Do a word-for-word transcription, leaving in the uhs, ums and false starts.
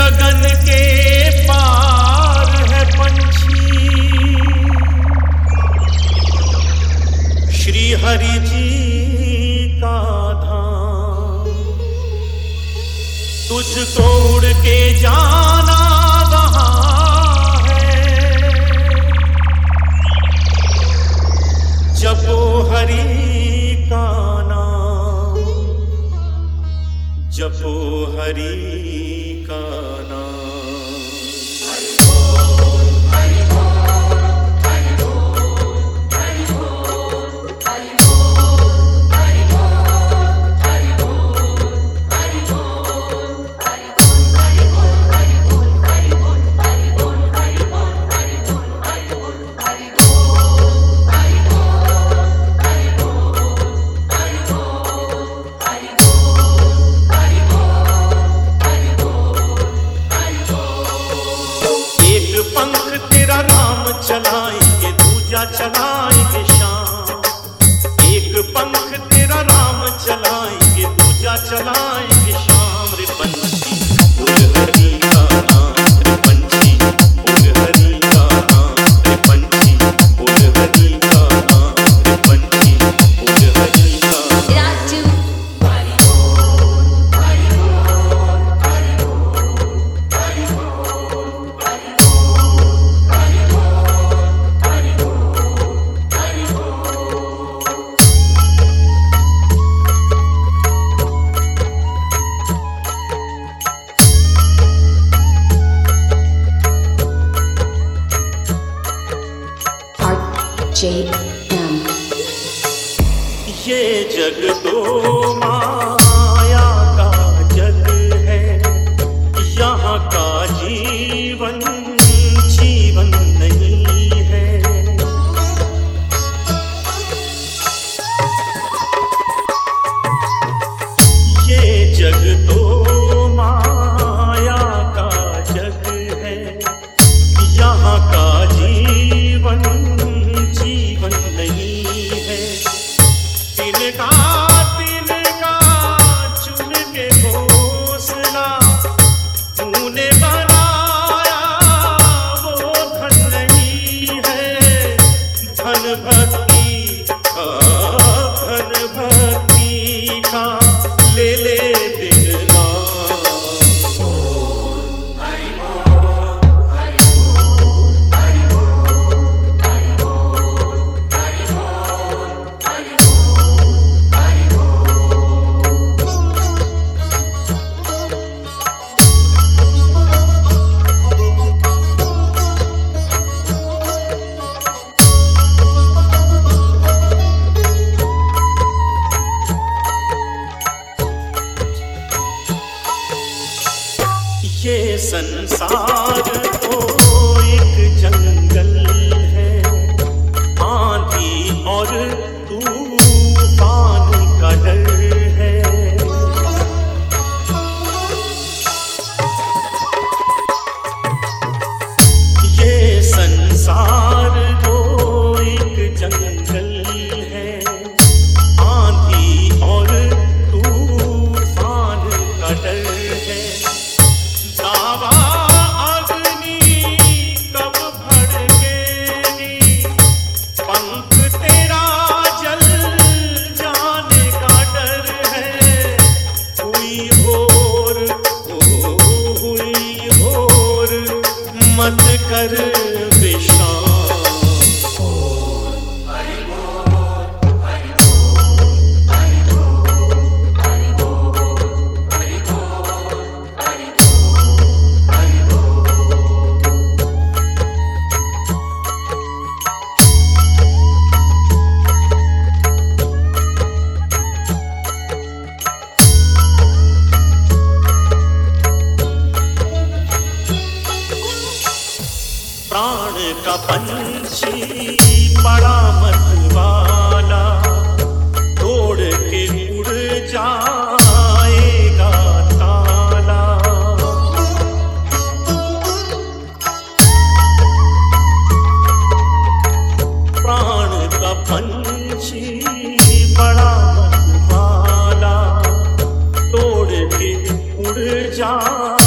गगन के पार है पंछी, श्री हरि जी का धाम। तुझको उड़ के जाना वहां है, जपो हरि का नाम, जपो हरि का नाम। पंख तेरा राम चलाएंगे, दूजा चलाएंगे श्याम। एक पंख तेरा राम चलाएंगे, दूजा चलाएंगे श्याम। रे पंछी बोल हरि का नाम, रे पंछी बोल हरि का नाम, रे पंछी बोल हरि का नाम, रे पंछी बोल हरि का नाम। राजू J M ये जग तो माया का जग है, यहाँ का जीवन जीवन नहीं है। ये जग तो माया का जग है, यहाँ का जीवन जीवन नहीं है। तिनका तिनका चुन के घोंसला तूने बनाया, वो धन नहीं है। धन भक्ति का धन भक्ति का ले ले दिन रात। ये संसार तो एक जंगल है, आंधी और तूफान का डर है। ये संसार तो एक जंगल है, आंधी और तूफान का डर है। दावा अग्नि कब भड़केगी, पंख तेरा जल जाने का डर है। हुई भोर ओ हुई भोर, मत कर विश्राम। प्राण का पंछी बड़ा मत वाला, तोड़ के उड़ जाएगा ताला। प्राण का पंछी बड़ा मत वाला, तोड़ के उड़ जा